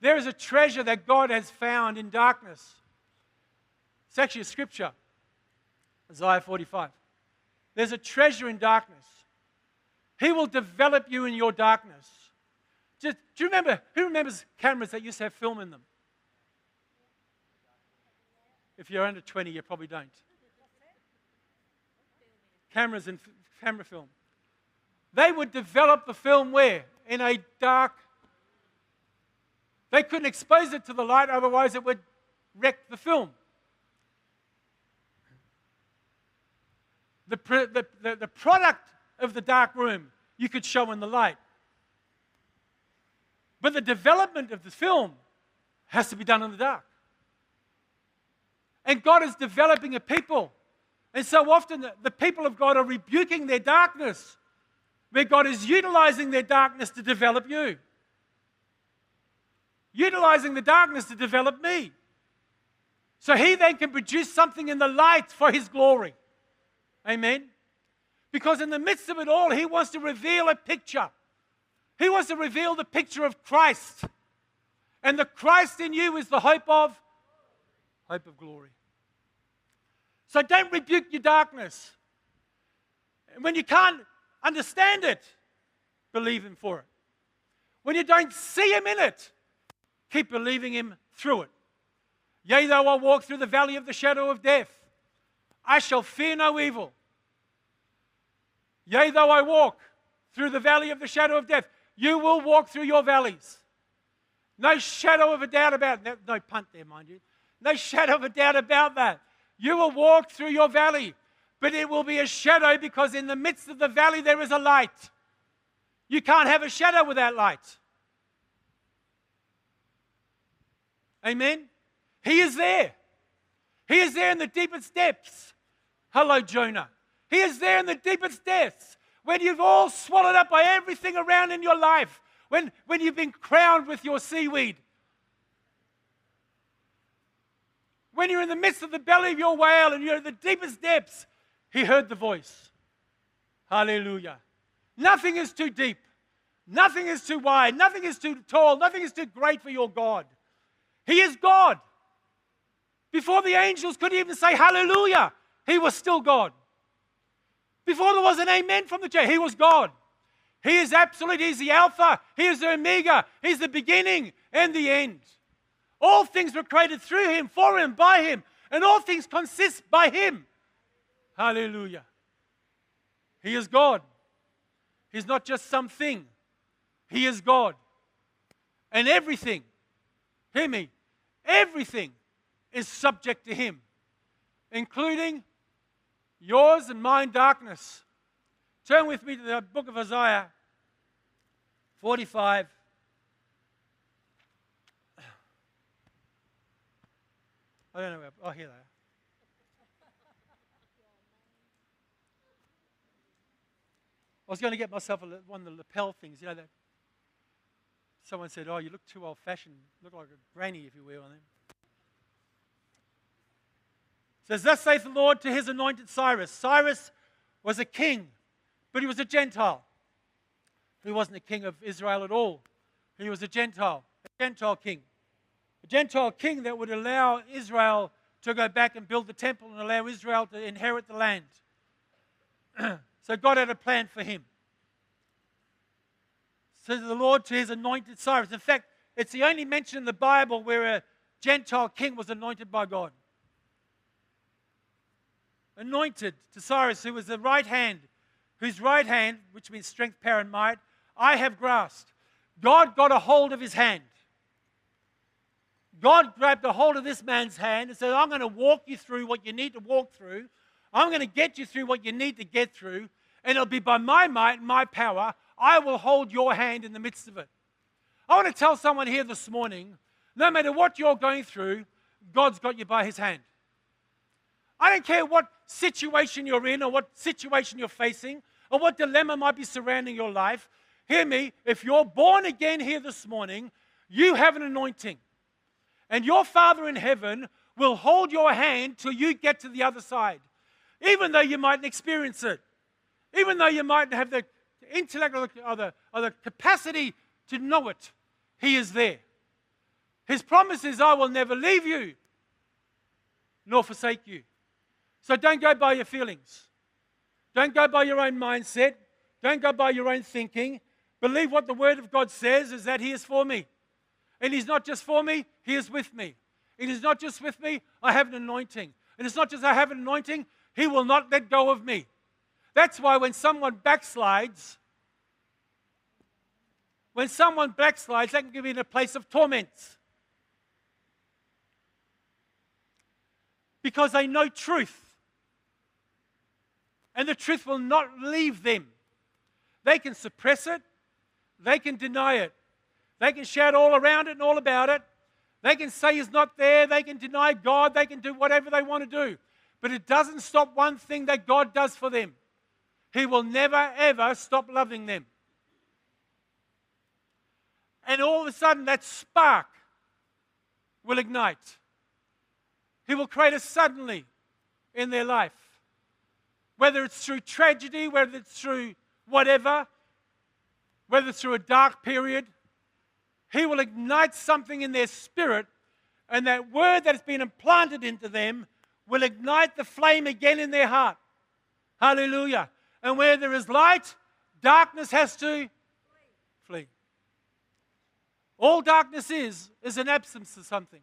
There is a treasure that God has found in darkness. It's actually a scripture. Isaiah 45. There's a treasure in darkness. He will develop you in your darkness. Do you remember, who remembers cameras that used to have film in them? If you're under 20, you probably don't. Cameras and camera film. They would develop the film where? In a dark. They couldn't expose it to the light, otherwise it would wreck the film. The product of the dark room you could show in the light. But the development of the film has to be done in the dark. And God is developing a people. And so often the people of God are rebuking their darkness, where God is utilizing their darkness to develop you. Utilizing the darkness to develop me. So He then can produce something in the light for His glory. Amen? Because in the midst of it all, He wants to reveal a picture. He wants to reveal the picture of Christ. And the Christ in you is the hope of glory. So don't rebuke your darkness. And when you can't understand it, believe Him for it. When you don't see Him in it, keep believing Him through it. Yea, though I walk through the valley of the shadow of death, I shall fear no evil. Yea, though I walk through the valley of the shadow of death, you will walk through your valleys. No shadow of a doubt about that. No punt there, mind you. No shadow of a doubt about that. You will walk through your valley, but it will be a shadow because in the midst of the valley there is a light. You can't have a shadow without light. Amen? He is there. He is there in the deepest depths. Hello, Jonah. He is there in the deepest depths. When you've all swallowed up by everything around in your life. When you've been crowned with your seaweed. When you're in the midst of the belly of your whale and you're in the deepest depths, He heard the voice. Hallelujah. Nothing is too deep. Nothing is too wide. Nothing is too tall. Nothing is too great for your God. He is God. Before the angels could even say hallelujah, He was still God. Before there was an amen from the church, He was God. He is absolute. He's the Alpha. He is the Omega. He's the beginning and the end. All things were created through Him, for Him, by Him, and all things consist by Him. Hallelujah. He is God. He's not just something. He is God. And everything, hear me, everything is subject to Him, including yours and mine darkness. Turn with me to the book of Isaiah 45. I don't know where. Oh, here they are. I was going to get myself one of the lapel things, you know that. Someone said, "Oh, you look too old-fashioned. You look like a granny if you wear one of them." It says, "Thus saith the Lord to His anointed Cyrus." Cyrus was a king, but he was a Gentile. He wasn't a king of Israel at all. He was a Gentile king. A Gentile king that would allow Israel to go back and build the temple and allow Israel to inherit the land. So God had a plan for him. Says the Lord to His anointed Cyrus. In fact, it's the only mention in the Bible where a Gentile king was anointed by God. Anointed to Cyrus, who was the right hand, whose right hand, which means strength, power, and might, I have grasped. God got a hold of his hand. God grabbed a hold of this man's hand and said, I'm going to walk you through what you need to walk through. I'm going to get you through what you need to get through. And it'll be by my might and my power, I will hold your hand in the midst of it. I want to tell someone here this morning, no matter what you're going through, God's got you by His hand. I don't care what situation you're in or what situation you're facing or what dilemma might be surrounding your life. Hear me, if you're born again here this morning, you have an anointing. And your Father in heaven will hold your hand till you get to the other side. Even though you mightn't experience it. Even though you mightn't have the intellect or the capacity to know it. He is there. His promise is, I will never leave you nor forsake you. So don't go by your feelings. Don't go by your own mindset. Don't go by your own thinking. Believe what the Word of God says is that He is for me. And He's not just for me, He is with me. It is not just with me, I have an anointing. And it's not just I have an anointing, He will not let go of me. That's why when someone backslides, they can be in a place of torment. Because they know truth. And the truth will not leave them. They can suppress it. They can deny it. They can shout all around it and all about it. They can say He's not there. They can deny God. They can do whatever they want to do. But it doesn't stop one thing that God does for them. He will never, ever stop loving them. And all of a sudden, that spark will ignite. He will create a suddenly in their life. Whether it's through tragedy, whether it's through whatever, whether it's through a dark period, He will ignite something in their spirit, and that word that has been implanted into them will ignite the flame again in their heart. Hallelujah. And where there is light, darkness has to flee. All darkness is an absence of something.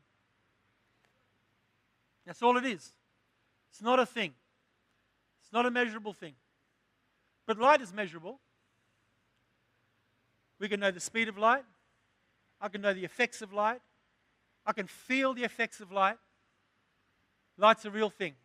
That's all it is. It's not a thing. It's not a measurable thing. But light is measurable. We can know the speed of light. I can know the effects of light. I can feel the effects of light. Light's a real thing.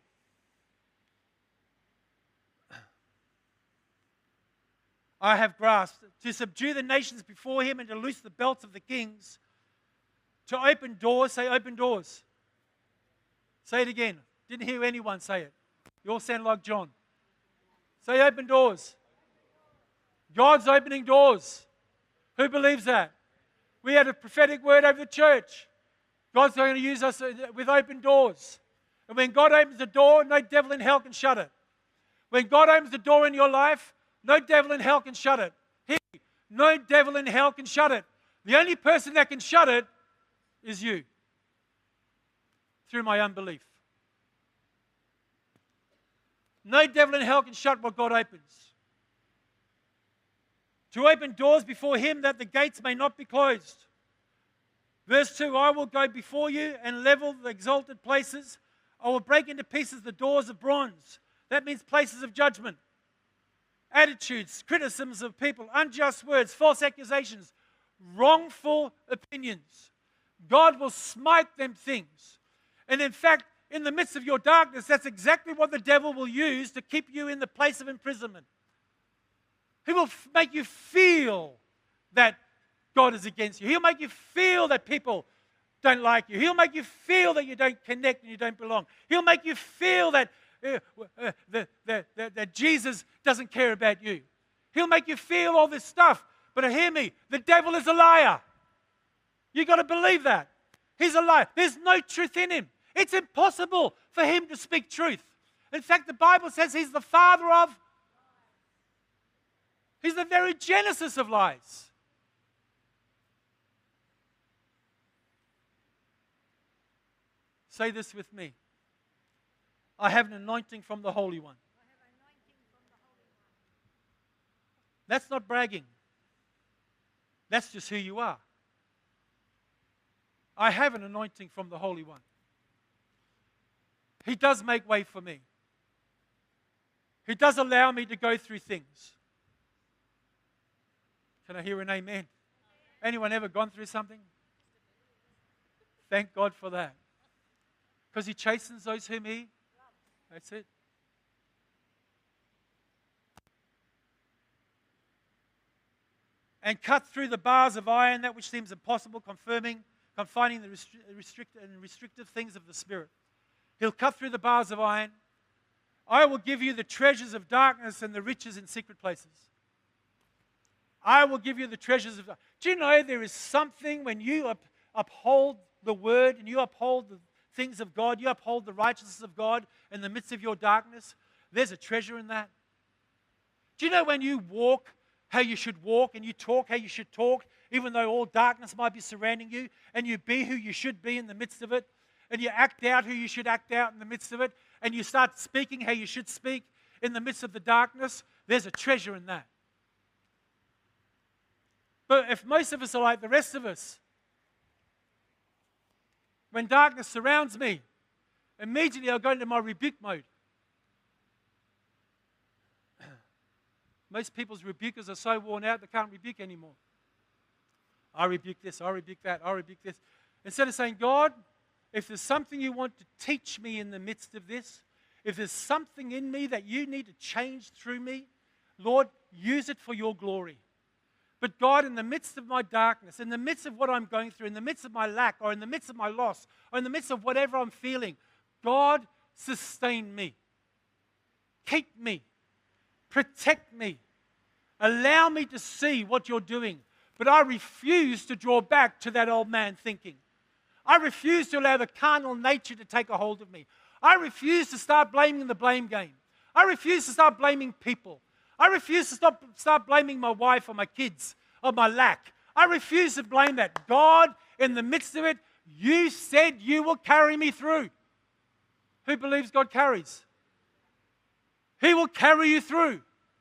I have grasped to subdue the nations before Him and to loose the belts of the kings, to open doors. Say open doors. Say it again. Didn't hear anyone say it. You all sound like John. Say open doors. God's opening doors. Who believes that? We had a prophetic word over the church. God's going to use us with open doors. And when God opens the door, no devil in hell can shut it. When God opens the door in your life, no devil in hell can shut it. No devil in hell can shut it. The only person that can shut it is you. Through my unbelief. No devil in hell can shut what God opens. To open doors before Him that the gates may not be closed. Verse 2, I will go before you and level the exalted places. I will break into pieces the doors of bronze. That means places of judgment. Attitudes, criticisms of people, unjust words, false accusations, wrongful opinions. God will smite them things. And in fact, in the midst of your darkness, that's exactly what the devil will use to keep you in the place of imprisonment. He will make you feel that God is against you. He'll make you feel that people don't like you. He'll make you feel that you don't connect and you don't belong. He'll make you feel that that Jesus doesn't care about you. He'll make you feel all this stuff. But hear me, the devil is a liar. You've got to believe that. He's a liar. There's no truth in him. It's impossible for him to speak truth. In fact, the Bible says he's the father of... He's the very genesis of lies. Say this with me. I have an anointing from the Holy One. That's not bragging. That's just who you are. I have an anointing from the Holy One. He does make way for me. He does allow me to go through things. Can I hear an amen? Anyone ever gone through something? Thank God for that. Because He chastens those whom He... That's it. And cut through the bars of iron that which seems impossible, confining the restrictive things of the Spirit. He'll cut through the bars of iron. I will give you the treasures of darkness and the riches in secret places. I will give you the treasures of... Do you know there is something when you uphold the Word and you uphold the things of God, you uphold the righteousness of God in the midst of your darkness? There's a treasure in that. Do you know when you walk how you should walk and you talk how you should talk even though all darkness might be surrounding you, and you be who you should be in the midst of it, and you act out who you should act out in the midst of it, and you start speaking how you should speak in the midst of the darkness, there's a treasure in that. But if most of us are like the rest of us, when darkness surrounds me, immediately I'll go into my rebuke mode. Most people's rebukers are so worn out they can't rebuke anymore. I rebuke this, I rebuke that, I rebuke this. Instead of saying, God, if there's something you want to teach me in the midst of this, if there's something in me that you need to change through me, Lord, use it for your glory. But God, in the midst of my darkness, in the midst of what I'm going through, in the midst of my lack, or in the midst of my loss, or in the midst of whatever I'm feeling, God, sustain me. Keep me. Protect me. Allow me to see what you're doing. But I refuse to draw back to that old man thinking. I refuse to allow the carnal nature to take a hold of me. I refuse to start blaming the blame game. I refuse to start blaming people. I refuse to start blaming my wife or my kids or my lack. I refuse to blame that. God, in the midst of it, you said you will carry me through. Who believes God carries? He will carry you through.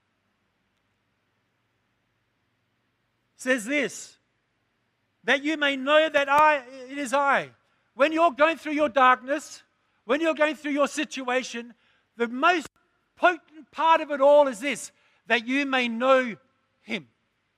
Says this, that you may know that it is I. When you're going through your darkness, when you're going through your situation, the most potent part of it all is this, that you may know Him.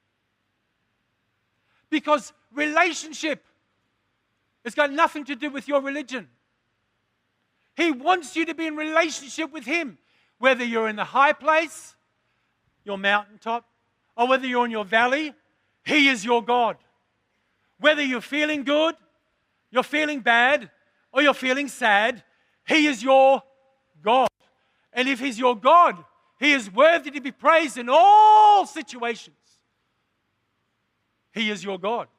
Because relationship has got nothing to do with your religion. He wants you to be in relationship with Him, whether you're in the high place, your mountaintop, or whether you're in your valley. He is your God. Whether you're feeling good, you're feeling bad, or you're feeling sad, He is your God. And if He's your God, He is worthy to be praised in all situations. He is your God.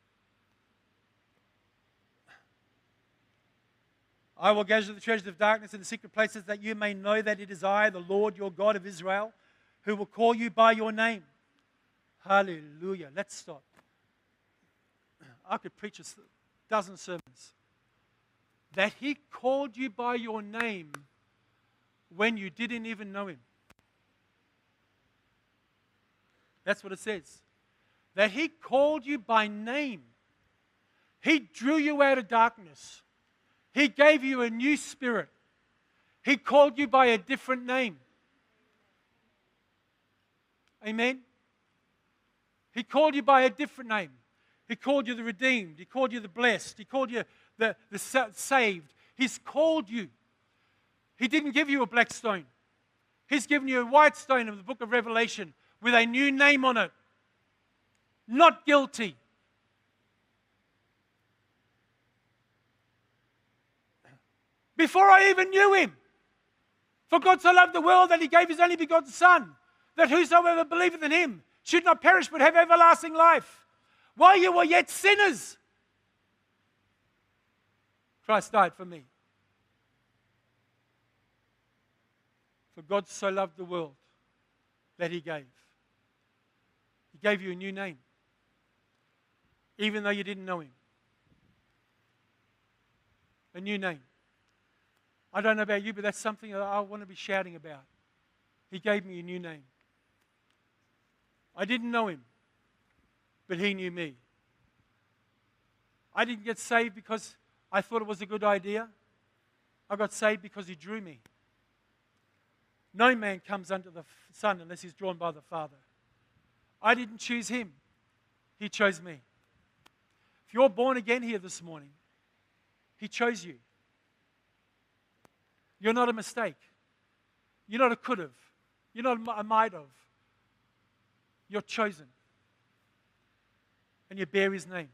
I will gather the treasures of darkness in the secret places, that you may know that it is I, the Lord your God of Israel, who will call you by your name. Hallelujah. Let's stop. I could preach a dozen sermons. That He called you by your name when you didn't even know Him. That's what it says. That He called you by name. He drew you out of darkness. He gave you a new spirit. He called you by a different name. Amen? He called you by a different name. He called you the redeemed. He called you the blessed. He called you the saved. He's called you. He didn't give you a black stone. He's given you a white stone of the book of Revelation with a new name on it. Not guilty. Before I even knew Him. For God so loved the world that He gave His only begotten Son, that whosoever believeth in Him should not perish but have everlasting life. While you were yet sinners, Christ died for me. For God so loved the world that He gave. He gave you a new name, even though you didn't know Him. A new name. I don't know about you, but that's something that I want to be shouting about. He gave me a new name. I didn't know Him, but He knew me. I didn't get saved because I thought it was a good idea. I got saved because He drew me. No man comes unto the Son unless he's drawn by the Father. I didn't choose Him. He chose me. If you're born again here this morning, He chose you. You're not a mistake. You're not a could have. You're not a might have. You're chosen. And you bear His name.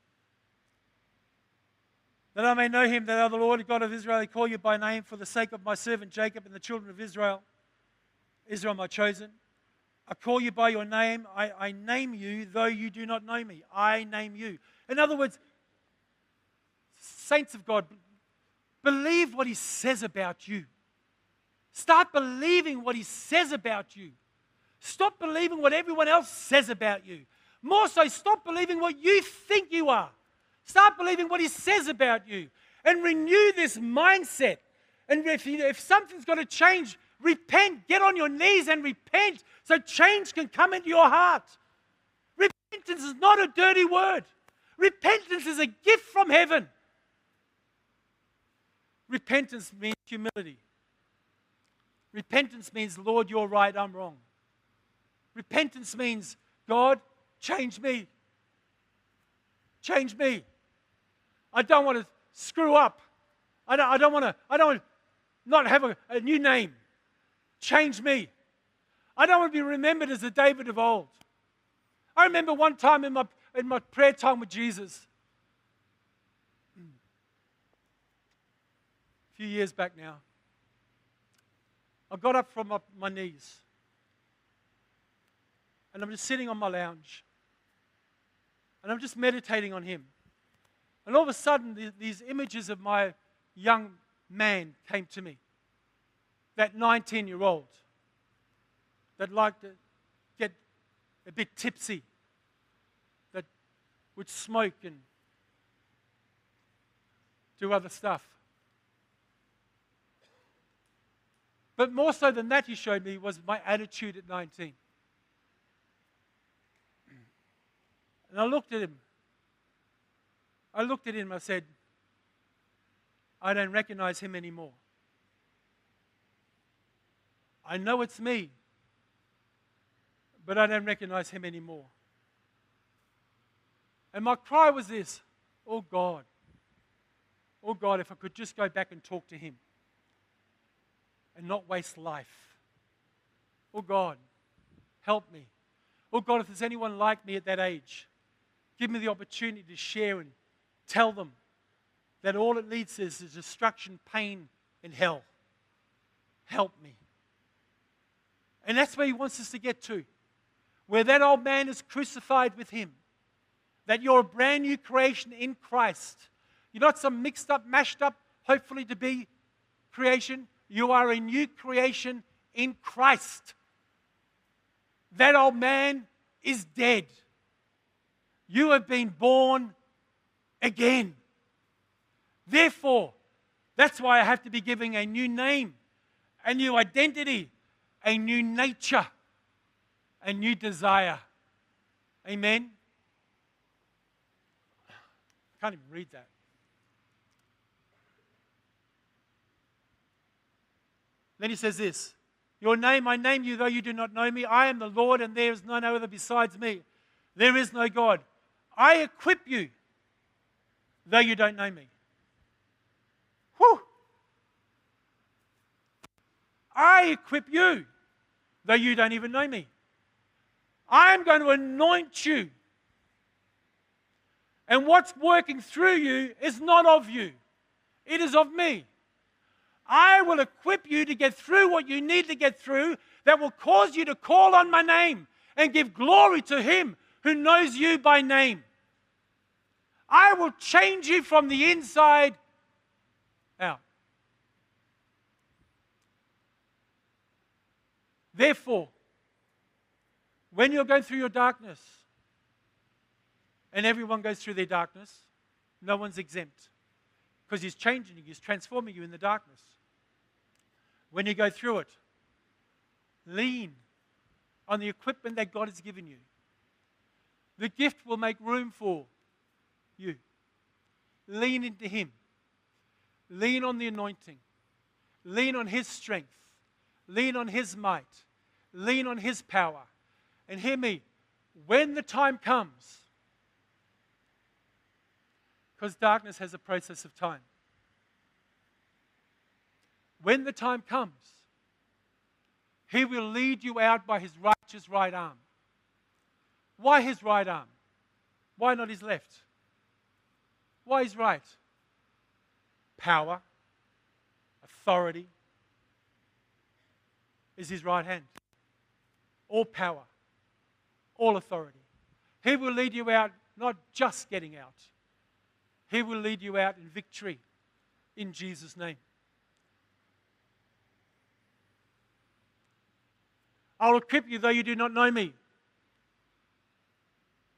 That I may know Him, that I, the Lord God of Israel, I call you by name for the sake of my servant Jacob and the children of Israel. Israel, my chosen. I call you by your name. I name you, though you do not know me. I name you. In other words, saints of God, believe what He says about you. Start believing what He says about you. Stop believing what everyone else says about you. More so, stop believing what you think you are. Start believing what He says about you. And renew this mindset. And if something's got to change, repent. Get on your knees and repent so change can come into your heart. Repentance is not a dirty word. Repentance is a gift from heaven. Repentance means humility. Repentance means, Lord, you're right, I'm wrong. Repentance means, God, change me. Change me. I don't want to screw up. I don't want to not have a new name. Change me. I don't want to be remembered as the David of old. I remember one time in my prayer time with Jesus, a few years back now, I got up from my knees and I'm just sitting on my lounge and I'm just meditating on Him. And all of a sudden, these images of my young man came to me. That 19-year-old that liked to get a bit tipsy, that would smoke and do other stuff. But more so than that, He showed me was my attitude at 19. And I looked at him. I said, I don't recognize him anymore. I know it's me, but I don't recognize him anymore. And my cry was this, oh God, if I could just go back and talk to him and not waste life. Oh God, help me. Oh God, if there's anyone like me at that age, give me the opportunity to share and tell them that all it leads to is destruction, pain, and hell. Help me. And that's where He wants us to get to. Where that old man is crucified with Him. That you're a brand new creation in Christ. You're not some mixed up, mashed up, hopefully to be creation. You are a new creation in Christ. That old man is dead. You have been born again. Therefore, that's why I have to be giving a new name, a new identity, a new nature, a new desire. Amen? I can't even read that. Then He says this, your name, I name you, though you do not know me. I am the Lord, and there is none other besides me. There is no God. I equip you, though you don't know me. Whew. I equip you, though you don't even know me. I am going to anoint you. And what's working through you is not of you. It is of me. I will equip you to get through what you need to get through that will cause you to call on my name and give glory to Him who knows you by name. I will change you from the inside out. Therefore, when you're going through your darkness, and everyone goes through their darkness, no one's exempt. Because He's changing you, He's transforming you in the darkness. When you go through it, lean on the equipment that God has given you. The gift will make room for you. Lean into Him. Lean on the anointing. Lean on His strength. Lean on His might. Lean on His power. And hear me, when the time comes, because darkness has a process of time. When the time comes, He will lead you out by His righteous right arm. Why His right arm? Why not His left? Why His right? Power, authority is His right hand. All power, all authority. He will lead you out, not just getting out. He will lead you out in victory in Jesus' name. I will equip you though you do not know me.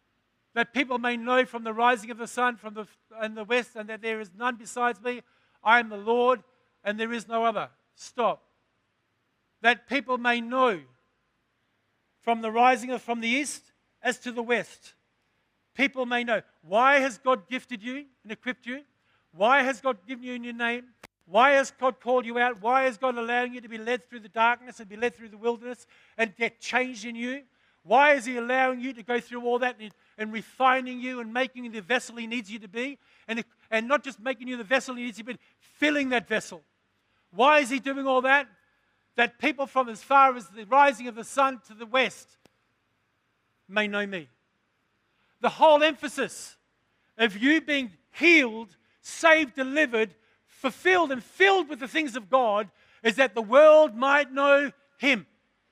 that people may know from the rising of the sun and the west, and that there is none besides me. I am the Lord, and there is no other. Stop. That people may know from the rising from the east as to the west. People may know. Why has God gifted you and equipped you? Why has God given you a new name? Why has God called you out? Why is God allowing you to be led through the darkness and be led through the wilderness and get changed in you? Why is He allowing you to go through all that and refining you and making you the vessel He needs you to be? And not just making you the vessel He needs you to be, but filling that vessel. Why is He doing all that? That people from as far as the rising of the sun to the west may know me. The whole emphasis of you being healed, saved, delivered, fulfilled, and filled with the things of God is that the world might know Him.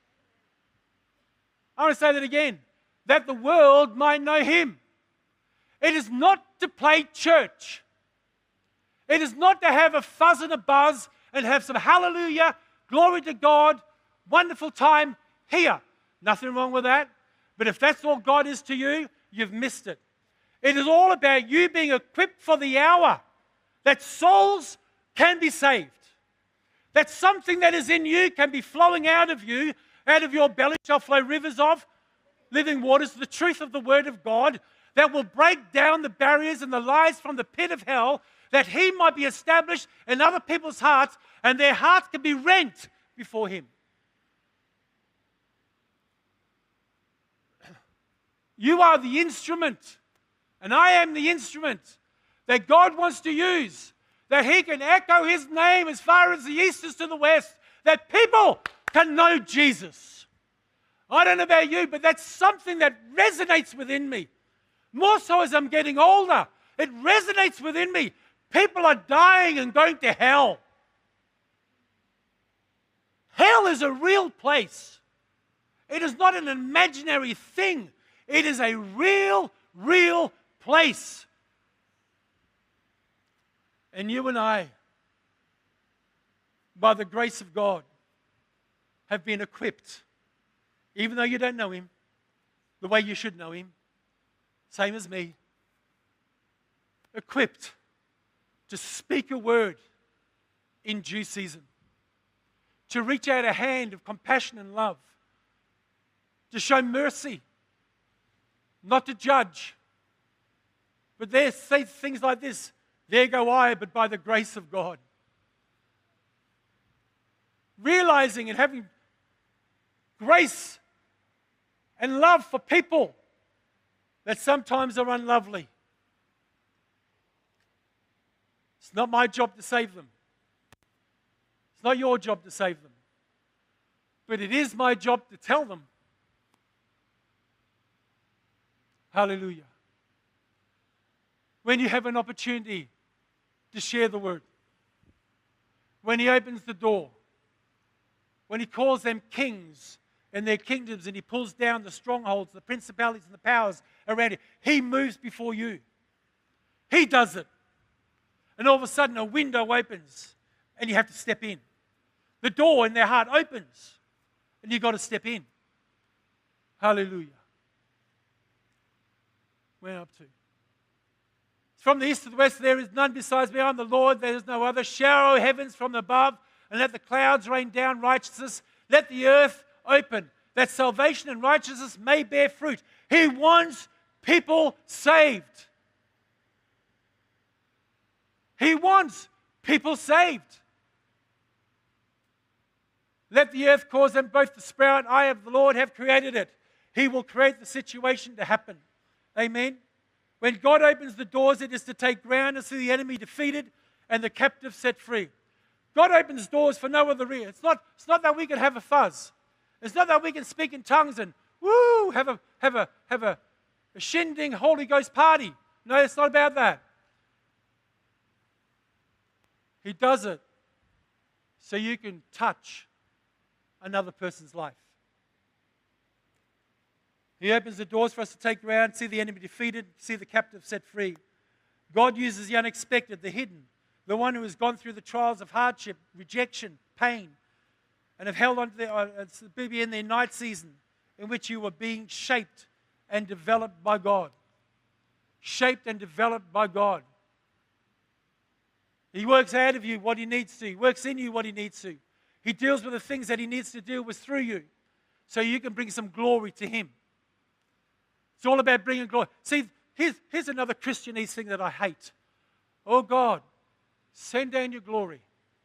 I want to say that again. That the world might know Him. It is not to play church. It is not to have a fuzz and a buzz and have some hallelujah, glory to God, wonderful time here. Nothing wrong with that. But if that's all God is to you, you've missed it. It is all about you being equipped for the hour that souls can be saved. That something that is in you can be flowing out of you. Out of your belly shall flow rivers of living waters, the truth of the Word of God that will break down the barriers and the lies from the pit of hell, that He might be established in other people's hearts and their hearts can be rent before Him. You are the instrument, and I am the instrument that God wants to use, that He can echo His name as far as the east is to the west, that people can know Jesus. I don't know about you, but that's something that resonates within me. More so as I'm getting older, it resonates within me. People are dying and going to hell. Hell is a real place. It is not an imaginary thing. It is a real place. And you and I, by the grace of God, have been equipped, even though you don't know Him, the way you should know Him, same as me, equipped to speak a word in due season, to reach out a hand of compassion and love, to show mercy, not to judge. But they say things like this: there go I, but by the grace of God. Realizing and having grace and love for people that sometimes are unlovely. It's not my job to save them. It's not your job to save them. But it is my job to tell them. Hallelujah. When you have an opportunity to share the word, when He opens the door, when He calls them kings and their kingdoms and He pulls down the strongholds, the principalities and the powers around it, He moves before you. He does it. And all of a sudden a window opens and you have to step in. The door in their heart opens and you've got to step in. Hallelujah. Where up to? From the east to the west there is none besides me. I am the Lord, there is no other. Shower, O heavens, from above, and let the clouds rain down righteousness. Let the earth open, that salvation and righteousness may bear fruit. He wants people saved. He wants people saved. Let the earth cause them both to sprout. I, the Lord, have created it. He will create the situation to happen. Amen. When God opens the doors, it is to take ground and see the enemy defeated and the captive set free. God opens doors for no other reason. It's not that we can have a fuzz. It's not that we can speak in tongues and woo, have a shindig Holy Ghost party. No, it's not about that. He does it so you can touch another person's life. He opens the doors for us to take ground, see the enemy defeated, see the captive set free. God uses the unexpected, the hidden, the one who has gone through the trials of hardship, rejection, pain, and have held on to maybe in their night season in which you were being shaped and developed by God. shaped and developed by God. He works out of you what He needs to. He works in you what He needs to. He deals with the things that He needs to deal with through you so you can bring some glory to Him. It's all about bringing glory. See, here's another Christianese thing that I hate. Oh God, send down your glory.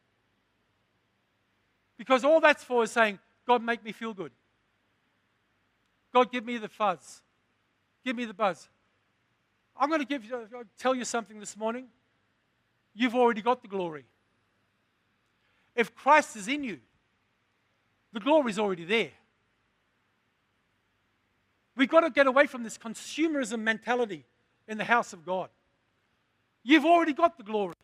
Because all that's for is saying, God, make me feel good. God, give me the fuzz. Give me the buzz. I'm going to tell you something this morning. You've already got the glory. If Christ is in you, the glory is already there. We've got to get away from this consumerism mentality in the house of God. You've already got the glory.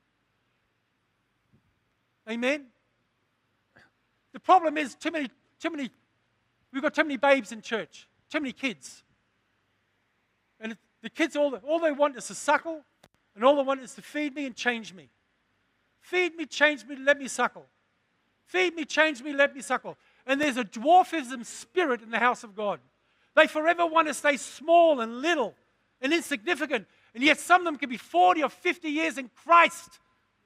Amen? The problem is we've got too many babes in church, too many kids. And the kids, all they want is to suckle, and all they want is to feed me and change me. Feed me, change me, let me suckle. Feed me, change me, let me suckle. And there's a dwarfism spirit in the house of God. They forever want to stay small and little and insignificant, and yet some of them can be 40 or 50 years in Christ.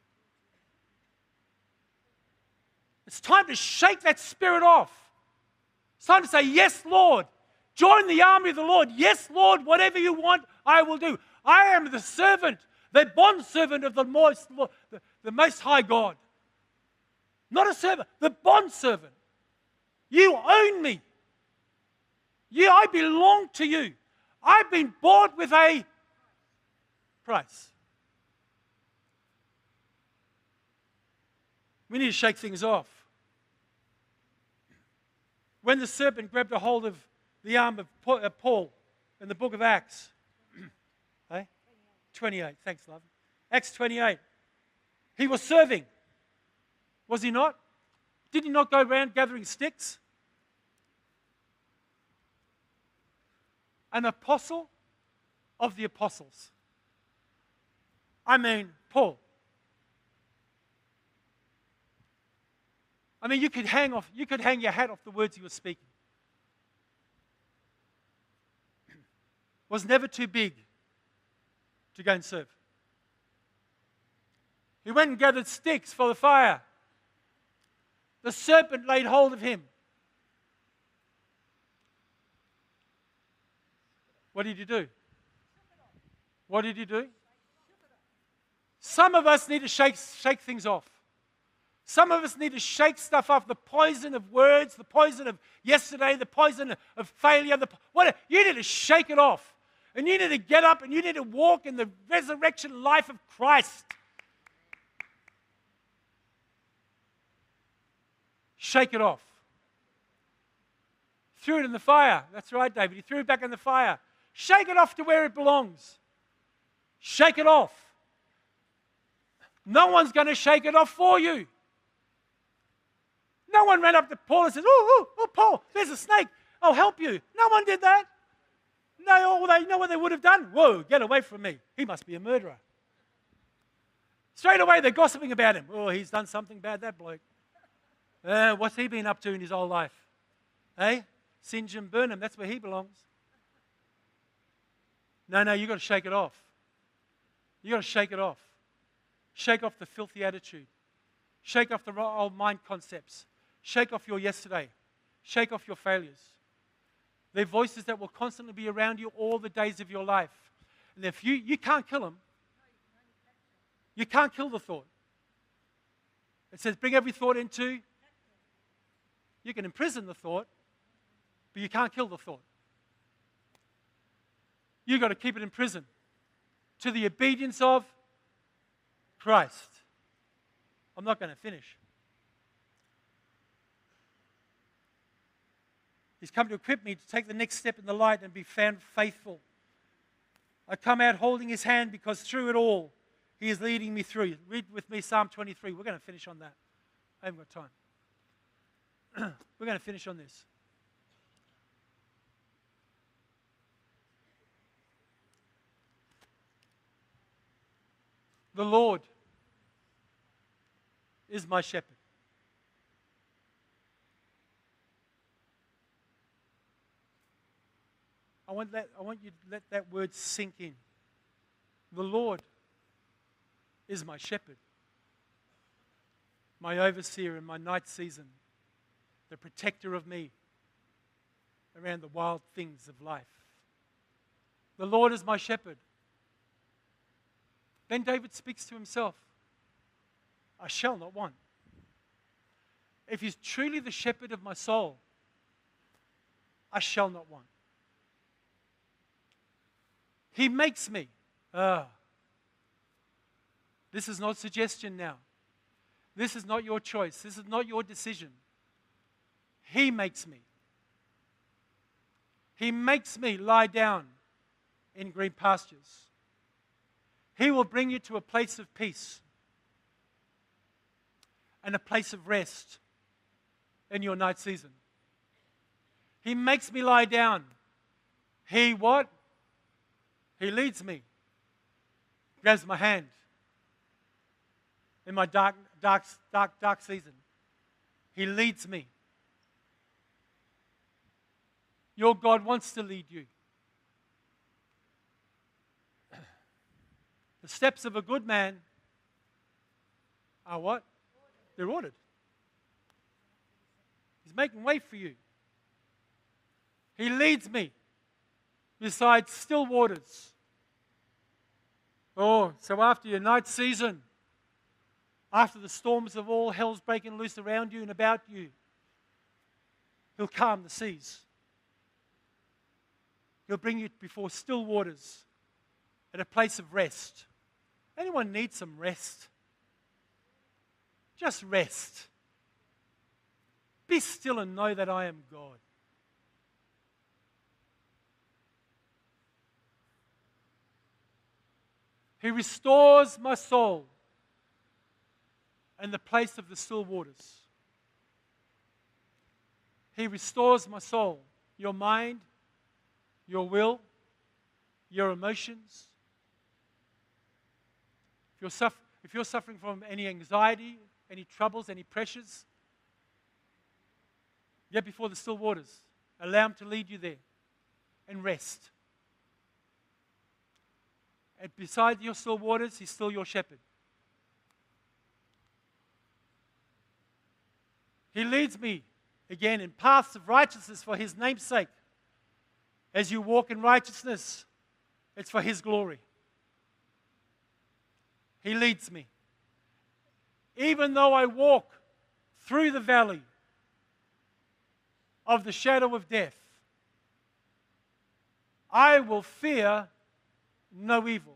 It's time to shake that spirit off. It's time to say, yes, Lord. Join the army of the Lord. Yes, Lord, whatever you want, I will do. I am the servant, the bondservant of the Most High God. Not a servant, the bondservant. You own me. I belong to you. I've been bought with a price. We need to shake things off. When the serpent grabbed a hold of the arm of Paul in the book of Acts, 28, thanks, love. Acts 28. He was serving, was he not? Did he not go around gathering sticks? An apostle of the apostles. I mean, Paul. I mean, you could hang your hat off the words he was speaking. Was never too big to go and serve. He went and gathered sticks for the fire. The serpent laid hold of him. What did he do? What did he do? Some of us need to shake things off. Some of us need to shake stuff off. The poison of words, the poison of yesterday, the poison of failure. You need to shake it off. And you need to get up and you need to walk in the resurrection life of Christ. Shake it off. Threw it in the fire. That's right, David. He threw it back in the fire. Shake it off to where it belongs. Shake it off. No one's going to shake it off for you. No one ran up to Paul and said, oh, Paul, there's a snake. I'll help you. No one did that. No, you know what they would have done? Whoa, get away from me. He must be a murderer. Straight away, they're gossiping about him. Oh, he's done something bad, that bloke. What's he been up to in his whole life? Singe and Burnham, that's where he belongs. No, you've got to shake it off. You've got to shake it off. Shake off the filthy attitude. Shake off the old mind concepts. Shake off your yesterday. Shake off your failures. They're voices that will constantly be around you all the days of your life. And if you can't kill them, you can't kill the thought. It says bring every thought into. You can imprison the thought, but you can't kill the thought. You've got to keep it in prison to the obedience of Christ. I'm not going to finish. He's come to equip me to take the next step in the light and be found faithful. I come out holding his hand because through it all, he is leading me through. Read with me Psalm 23. We're going to finish on that. I haven't got time. We're going to finish on this. The Lord is my shepherd. I want you to let that word sink in. The Lord is my shepherd, my overseer in my night season, the protector of me around the wild things of life. The Lord is my shepherd. Then David speaks to himself, I shall not want. If he's truly the shepherd of my soul, I shall not want. He makes me. This is not suggestion now. This is not your choice. This is not your decision. He makes me. He makes me lie down in green pastures. He will bring you to a place of peace and a place of rest in your night season. He makes me lie down. He what? He leads me. Grabs my hand in my dark season. He leads me. Your God wants to lead you. The steps of a good man are what? They're ordered. He's making way for you. He leads me beside still waters. Oh, so after your night season, after the storms of all hell's breaking loose around you and about you, He'll calm the seas. He'll bring you before still waters at a place of rest. Anyone need some rest? Just rest. Be still and know that I am God. He restores my soul in the place of the still waters. He restores my soul, your mind, your will, your emotions. If you're suffering from any anxiety, any troubles, any pressures, get before the still waters. Allow Him to lead you there and rest. And beside your still waters, He's still your shepherd. He leads me, again, in paths of righteousness for His name's sake. As you walk in righteousness, it's for His glory. He leads me. Even though I walk through the valley of the shadow of death, I will fear no evil.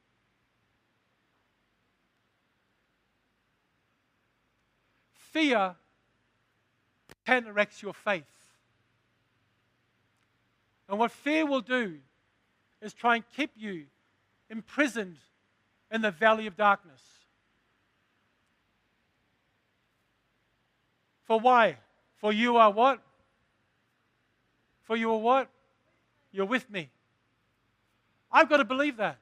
Fear counteracts your faith. And what fear will do is try and keep you imprisoned in the valley of darkness. For why? For you are what? For you are what? You're with me. I've got to believe that.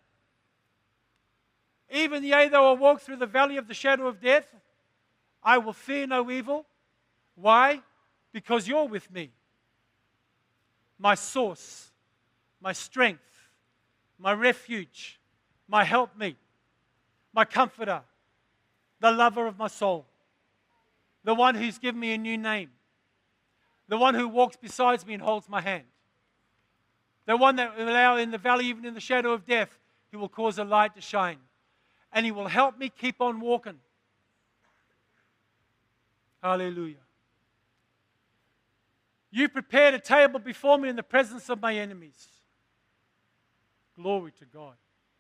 Even yea, though I walk through the valley of the shadow of death, I will fear no evil. Why? Because you're with me. My source, my strength, my refuge, my helpmeet, my comforter, the lover of my soul, the one who's given me a new name, the one who walks beside me and holds my hand, the one that will allow in the valley, even in the shadow of death, He will cause a light to shine. And He will help me keep on walking. Hallelujah. You prepared a table before me in the presence of my enemies. Glory to God.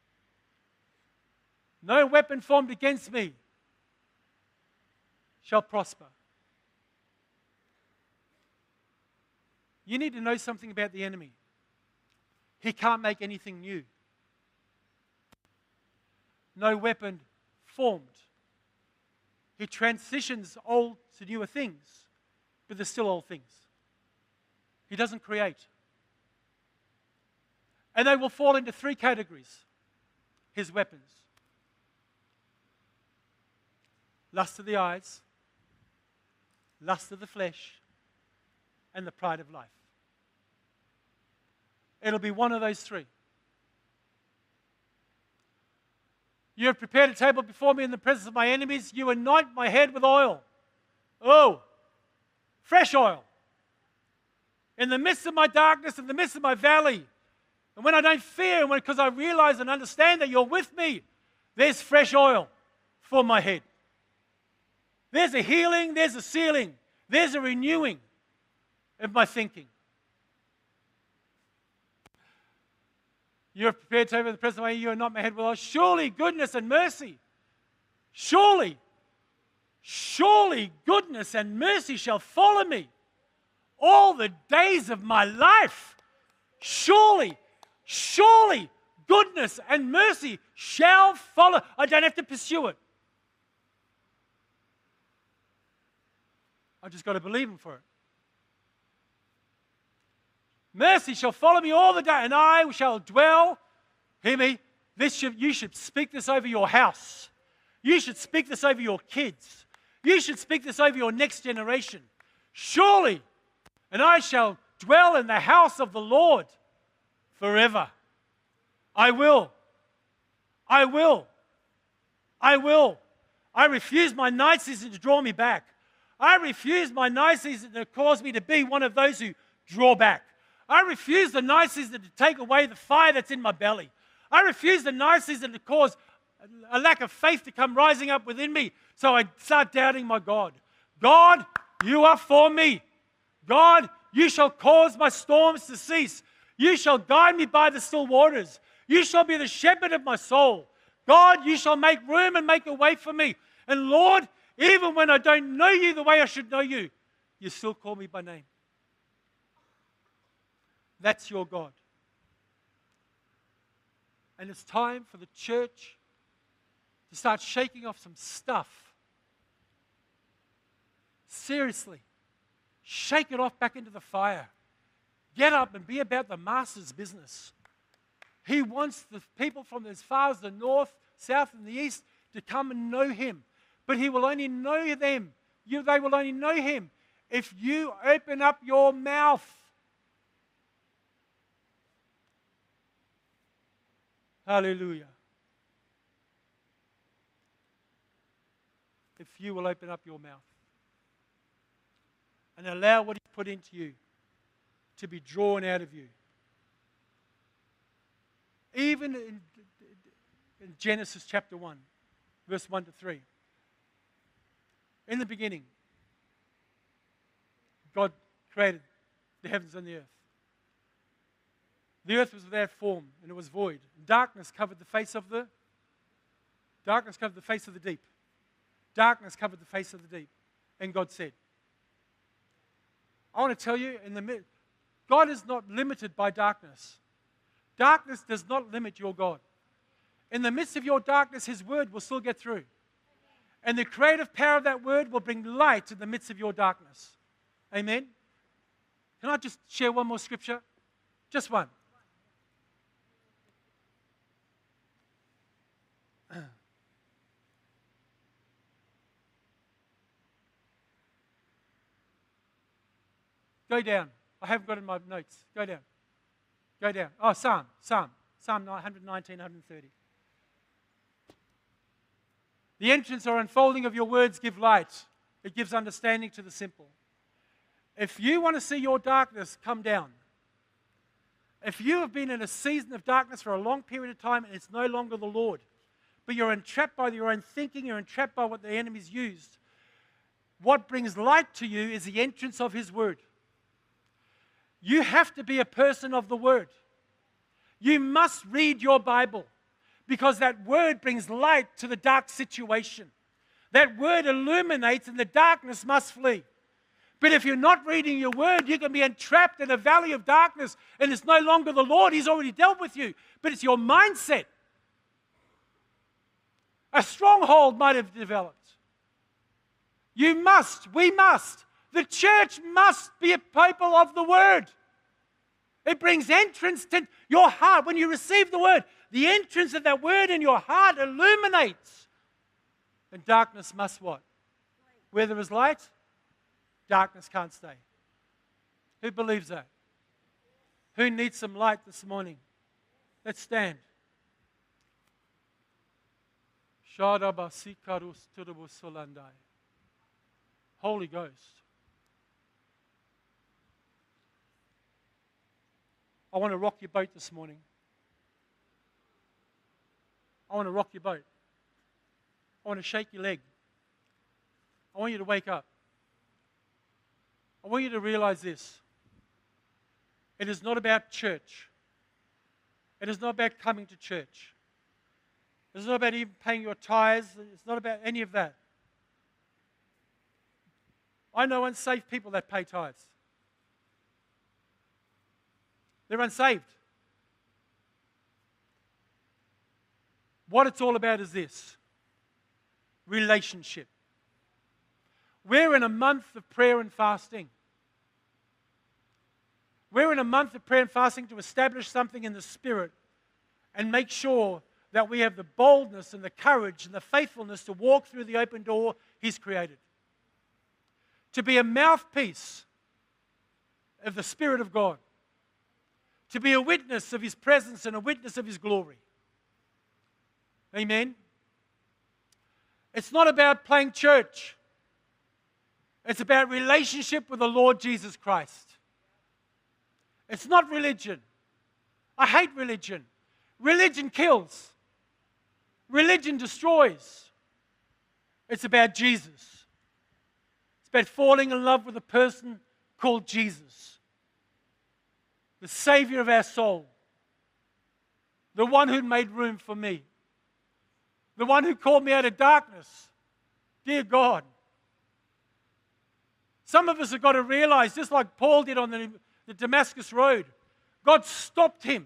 No weapon formed against me shall prosper. You need to know something about the enemy. He can't make anything new. No weapon formed. He transitions old to newer things, but they're still old things. He doesn't create. And they will fall into three categories, his weapons. Lust of the eyes, lust of the flesh, and the pride of life. It'll be one of those three. You have prepared a table before me in the presence of my enemies. You anoint my head with oil. Oh, fresh oil. In the midst of my darkness, in the midst of my valley, and when I don't fear, because I realize and understand that you're with me, there's fresh oil for my head. There's a healing, there's a sealing, there's a renewing of my thinking. You have prepared to over the present way, you are not my head with oil. Surely goodness and mercy, surely goodness and mercy shall follow me all the days of my life. Surely goodness and mercy shall follow. I don't have to pursue it. I just got to believe Him for it. Mercy shall follow me all the day, and I shall dwell. Hear me. You should speak this over your house. You should speak this over your kids. You should speak this over your next generation. Surely, and I shall dwell in the house of the Lord forever. I will. I will. I will. I refuse my night season to draw me back. I refuse my night season to cause me to be one of those who draw back. I refuse the night season to take away the fire that's in my belly. I refuse the night season to cause a lack of faith to come rising up within me, so I start doubting my God. God, you are for me. God, you shall cause my storms to cease. You shall guide me by the still waters. You shall be the shepherd of my soul. God, you shall make room and make a way for me. And Lord, even when I don't know you the way I should know you, you still call me by name. That's your God. And it's time for the church to start shaking off some stuff. Seriously. Shake it off back into the fire. Get up and be about the Master's business. He wants the people from as far as the north, south, and the east to come and know Him. But He will only know them. They will only know Him if you open up your mouth. Hallelujah. If you will open up your mouth and allow what He put into you to be drawn out of you. Even in Genesis chapter 1, verse 1 to 3. In the beginning, God created the heavens and the earth. The earth was without form and it was void. Darkness covered the face of the deep. Darkness covered the face of the deep. And God said, I want to tell you, God is not limited by darkness. Darkness does not limit your God. In the midst of your darkness, His word will still get through. And the creative power of that word will bring light in the midst of your darkness. Amen? Can I just share one more scripture? Just one. Go down. I haven't got it in my notes. Go down. Go down. Oh, Psalm 119, 130. The entrance or unfolding of your words give light. It gives understanding to the simple. If you want to see your darkness come down, if you have been in a season of darkness for a long period of time and it's no longer the Lord, but you're entrapped by your own thinking, you're entrapped by what the enemy's used, what brings light to you is the entrance of His word. You have to be a person of the word. You must read your Bible because that word brings light to the dark situation. That word illuminates and the darkness must flee. But if you're not reading your word, you can be entrapped in a valley of darkness and it's no longer the Lord. He's already dealt with you. But it's your mindset. A stronghold might have developed. We must, the church must be a people of the word. It brings entrance to your heart. When you receive the word, the entrance of that word in your heart illuminates. And darkness must what? Where there is light, darkness can't stay. Who believes that? Who needs some light this morning? Let's stand. Holy Ghost. I want to rock your boat this morning. I want to rock your boat. I want to shake your leg. I want you to wake up. I want you to realize this. It is not about church. It is not about coming to church. It's not about even paying your tithes. It's not about any of that. I know unsaved people that pay tithes. They're unsaved. What it's all about is this: relationship. We're in a month of prayer and fasting. We're in a month of prayer and fasting to establish something in the Spirit and make sure that we have the boldness and the courage and the faithfulness to walk through the open door He's created. To be a mouthpiece of the Spirit of God. To be a witness of His presence and a witness of His glory. Amen? It's not about playing church. It's about relationship with the Lord Jesus Christ. It's not religion. I hate religion. Religion kills. Religion destroys. It's about Jesus. It's about falling in love with a person called Jesus, the Savior of our soul, the one who made room for me, the one who called me out of darkness. Dear God. Some of us have got to realize, just like Paul did on the Damascus Road, God stopped him.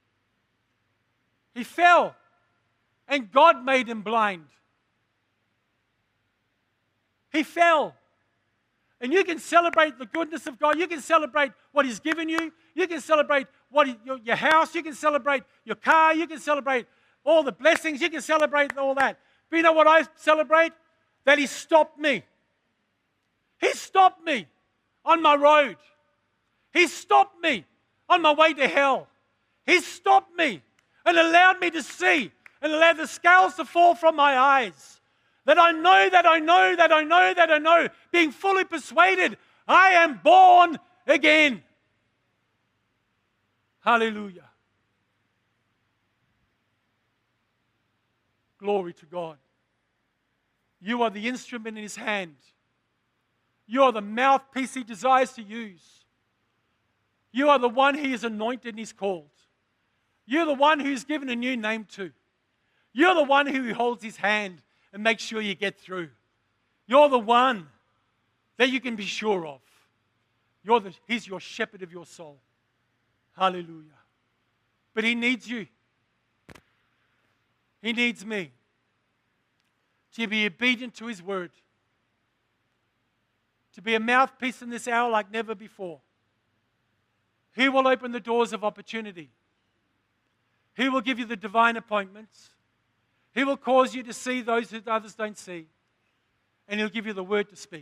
He fell, and God made him blind. He fell. And you can celebrate the goodness of God. You can celebrate what He's given you. You can celebrate your house. You can celebrate your car. You can celebrate all the blessings. You can celebrate all that. But you know what I celebrate? That He stopped me. He stopped me on my road. He stopped me on my way to hell. He stopped me and allowed me to see and allowed the scales to fall from my eyes. That I know, being fully persuaded, I am born again. Hallelujah. Glory to God. You are the instrument in His hand. You are the mouthpiece He desires to use. You are the one He has anointed and He's called. You're the one who's given a new name to. You're the one who holds His hand and makes sure you get through. You're the one that you can be sure of. He's your shepherd of your soul. Hallelujah. But He needs you. He needs me to be obedient to His word. To be a mouthpiece in this hour like never before. He will open the doors of opportunity. He will give you the divine appointments. He will cause you to see those who others don't see. And He'll give you the word to speak.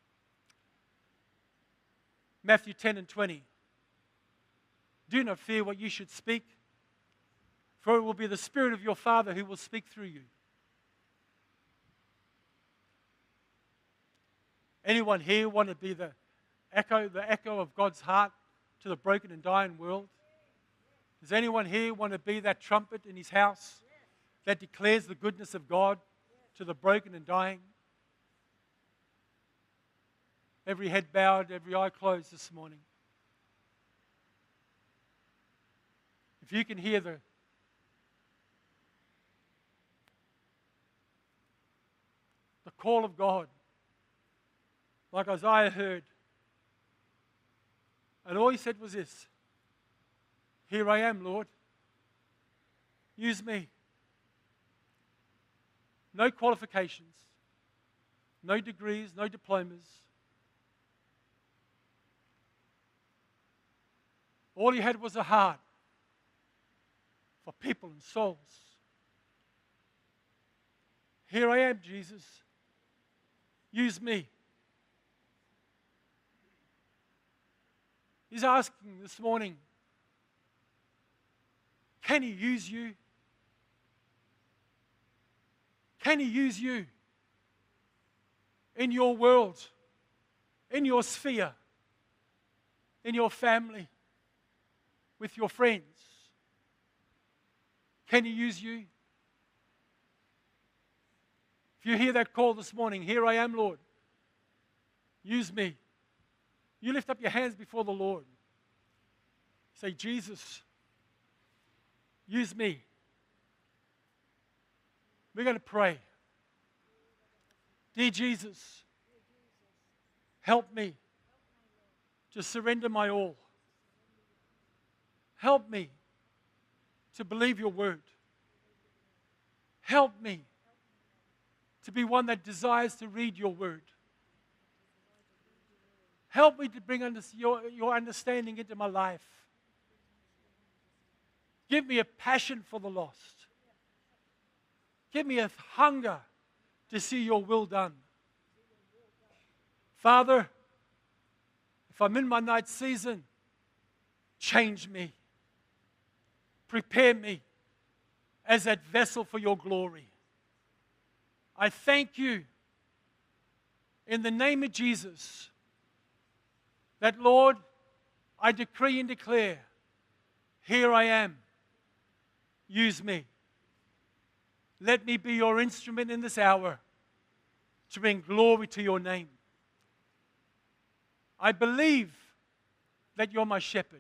Matthew 10 and 20. Do not fear what you should speak, for it will be the Spirit of your Father who will speak through you. Anyone here want to be the echo of God's heart to the broken and dying world? Does anyone here want to be that trumpet in His house that declares the goodness of God to the broken and dying? Every head bowed, every eye closed this morning. If you can hear the call of God, like Isaiah heard, and all he said was this: here I am, Lord. Use me. No qualifications, no degrees, no diplomas. All he had was a heart for people and souls. Here I am, Jesus. Use me. He's asking this morning, can He use you? Can He use you in your world, in your sphere, in your family, with your friends? Can He use you? If you hear that call this morning, here I am, Lord. Use me. You lift up your hands before the Lord. Say, Jesus, use me. We're going to pray. Dear Jesus, help me to surrender my all. Help me to believe your word. Help me to be one that desires to read your word. Help me to bring your understanding into my life. Give me a passion for the lost. Give me a hunger to see your will done. Father, if I'm in my night season, change me. Prepare me as that vessel for your glory. I thank you in the name of Jesus that, Lord, I decree and declare, here I am. Use me. Let me be your instrument in this hour to bring glory to your name. I believe that you're my shepherd.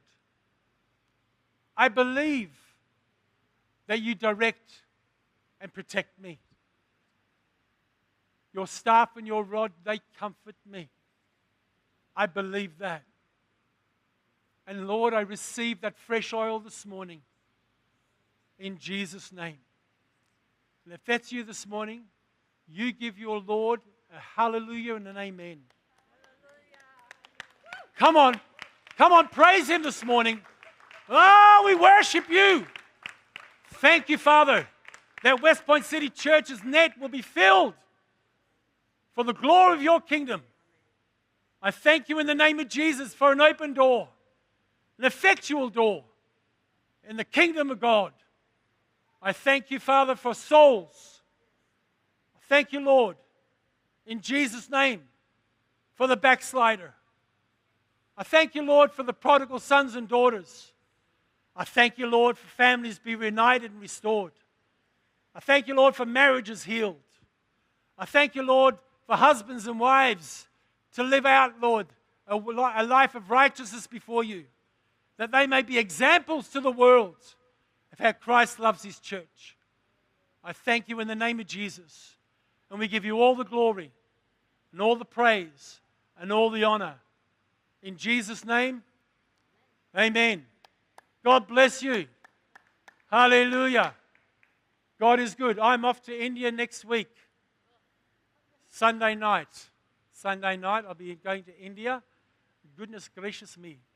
I believe that you direct and protect me. Your staff and your rod, they comfort me. I believe that. And Lord, I receive that fresh oil this morning in Jesus' name. And if that's you this morning, you give your Lord a hallelujah and an amen. Hallelujah. Come on, praise Him this morning. Oh, we worship you. Thank you, Father, that West Point City Church's net will be filled for the glory of your kingdom. I thank you in the name of Jesus for an open door, an effectual door in the kingdom of God. I thank you, Father, for souls. I thank you, Lord, in Jesus' name, for the backslider. I thank you, Lord, for the prodigal sons and daughters. I thank you, Lord, for families be reunited and restored. I thank you, Lord, for marriages healed. I thank you, Lord, for husbands and wives to live out, Lord, a life of righteousness before you, that they may be examples to the world of how Christ loves His church. I thank you in the name of Jesus, and we give you all the glory and all the praise and all the honor. In Jesus' name, amen. God bless you. Hallelujah. God is good. I'm off to India next week. Sunday night. I'll be going to India. Goodness gracious me.